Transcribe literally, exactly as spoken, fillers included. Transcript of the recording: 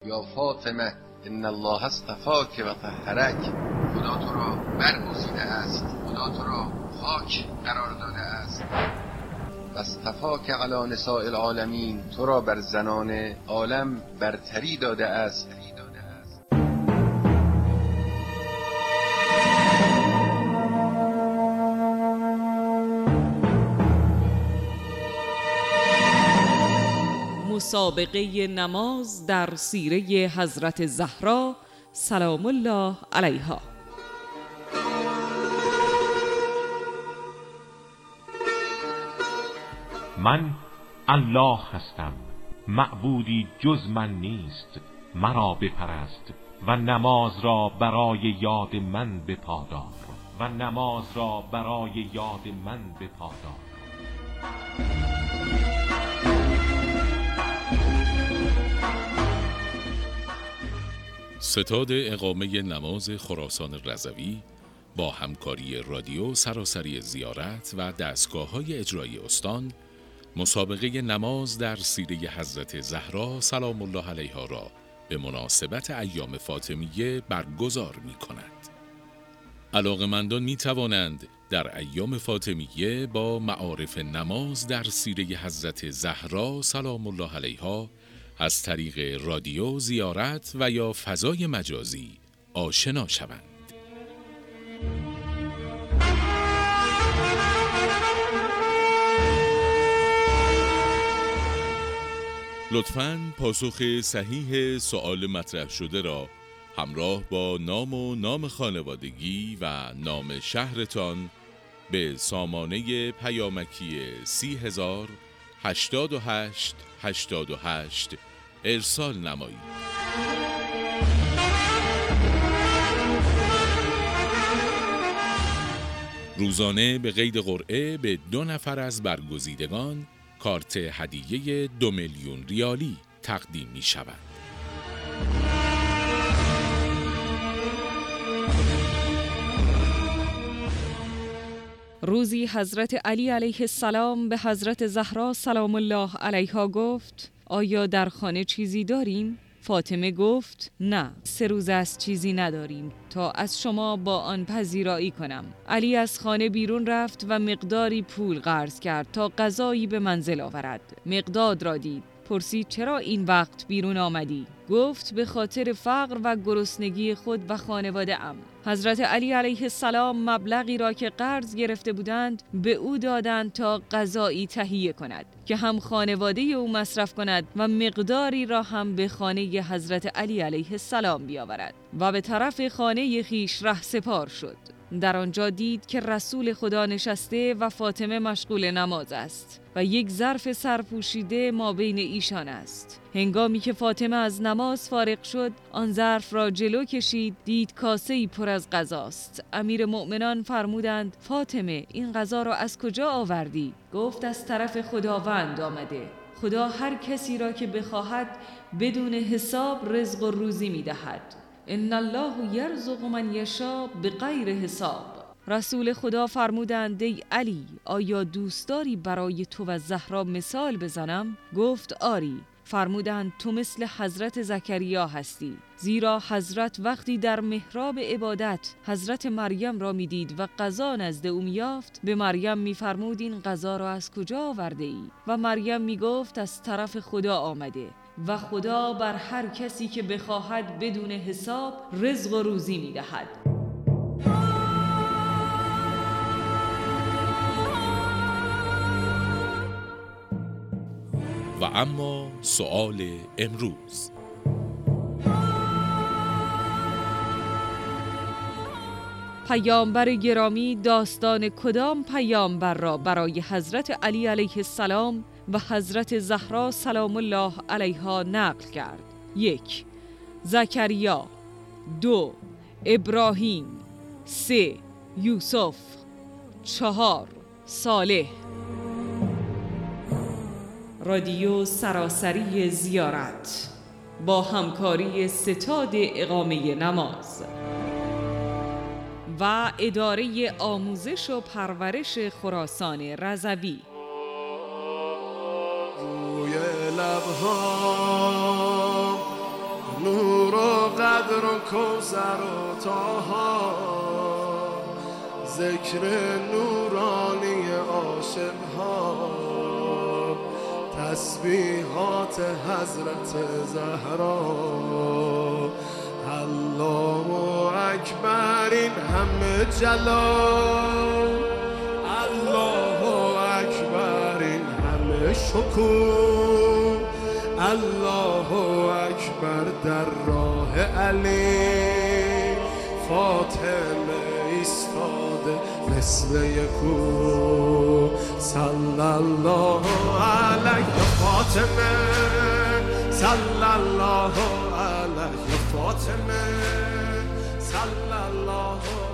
یا فاطمه ان الله اصطفاک و طهرک، خدا تو را برگزیده است، خدا تو را پاک قرار داده است. و اصطفاک علی نساء العالمین، تو را بر زنان عالم برتری داده است. مسابقه نماز در سیره حضرت زهرا سلام الله علیها. من الله هستم، معبودی جز من نیست، مرا بپرست و نماز را برای یاد من بپادار و نماز را برای یاد من بپادار. ستاد اقامه نماز خراسان رضوی با همکاری رادیو سراسری زیارت و دستگاه‌های اجرایی استان مسابقه نماز در سیره حضرت زهرا سلام الله علیها را به مناسبت ایام فاطمیه برگزار می کند. علاقه‌مندان می توانند در ایام فاطمیه با معارف نماز در سیره حضرت زهرا سلام الله علیها از طریق رادیو، زیارت و یا فضای مجازی آشنا شوند. لطفاً پاسخ صحیح سؤال مطرح شده را همراه با نام و نام خانوادگی و نام شهرتان به سامانه پیامکی سی هزار هشتاد و هشت هشتاد و هشت ارسال نمایید. روزانه به قید قرعه به دو نفر از برگزیدگان کارت هدیه دو میلیون ریالی تقدیم می شود. روزی حضرت علی علیه السلام به حضرت زهرا سلام الله علیها گفت: آیا در خانه چیزی داریم؟ فاطمه گفت: نه، سه روز از چیزی نداریم تا از شما با آن پذیرایی کنم. علی از خانه بیرون رفت و مقداری پول قرض کرد تا غذایی به منزل آورد. مقداد را دید، پرسید: چرا این وقت بیرون آمدی؟ گفت: به خاطر فقر و گرسنگی خود و خانواده ام. حضرت علی علیه السلام مبلغی را که قرض گرفته بودند به او دادند تا غذایی تهیه کند که هم خانواده او مصرف کند و مقداری را هم به خانه حضرت علی علیه السلام بیاورد و به طرف خانه خیش رهسپار شد. در آنجا دید که رسول خدا نشسته و فاطمه مشغول نماز است و یک ظرف سرپوشیده ما بین ایشان است. هنگامی که فاطمه از نماز فارغ شد، آن ظرف را جلو کشید، دید کاسه‌ای پر از غذاست. امیر مؤمنان فرمودند: فاطمه، این غذا را از کجا آوردی؟ گفت: از طرف خداوند آمده. خدا هر کسی را که بخواهد بدون حساب رزق و روزی می‌دهد. ان الله یرزق من یشاء بغیر حساب. رسول خدا فرمودند: ای علی، آیا دوست داری برای تو و زهرا مثال بزنم؟ گفت: آری. فرمودند: تو مثل حضرت زکریا هستی، زیرا حضرت وقتی در محراب عبادت حضرت مریم را میدید و غذا نزد او میافت، به مریم میفرمود: این غذا را از کجا آورده ای؟ و مریم میگفت: از طرف خدا آمده و خدا بر هر کسی که بخواهد بدون حساب رزق و روزی میدهد. و اما سؤال امروز: پیامبر گرامی داستان کدام پیامبر را برای حضرت علی علیه السلام و حضرت زهرا سلام الله علیها نقل کرد؟ یک، زکریا. دو، ابراهیم. سه، یوسف. چهار، صالح. رادیو سراسری زیارت با همکاری ستاد اقامه نماز و اداره آموزش و پرورش خراسان رضوی. روی لبها بدر و کوثر و طاها، ذکر نورانی عاشقها، تسبیحات حضرت زهرا. الله اکبر این همه جلال، الله اکبر این همه شکوه، الله اکبر در راه علی، فاطمه ایستاده مثل یکو. صلی الله علیه فاطمه، صلی الله علیه فاطمه، صلی الله